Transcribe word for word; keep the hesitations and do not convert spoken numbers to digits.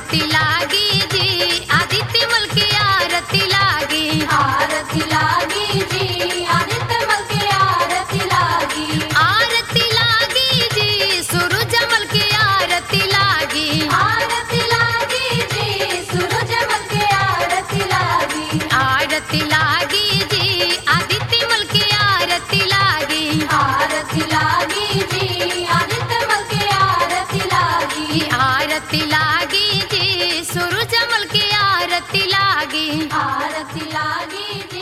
आरती लागी जी आदित्य मल की आरती लागी आरती लागी जी आदित्य मल की आरती लागी आरती लागी जी सूरज मल की आरती लागी आरती लागी जी सूरज मल की आरती लागी आरती लागी जी आदित्य मल की आरती लागी आरती लागी जी आदित्य मल की आरती लागी आरती लागी जी सूरज मल की आरती लागी आरती लागी जी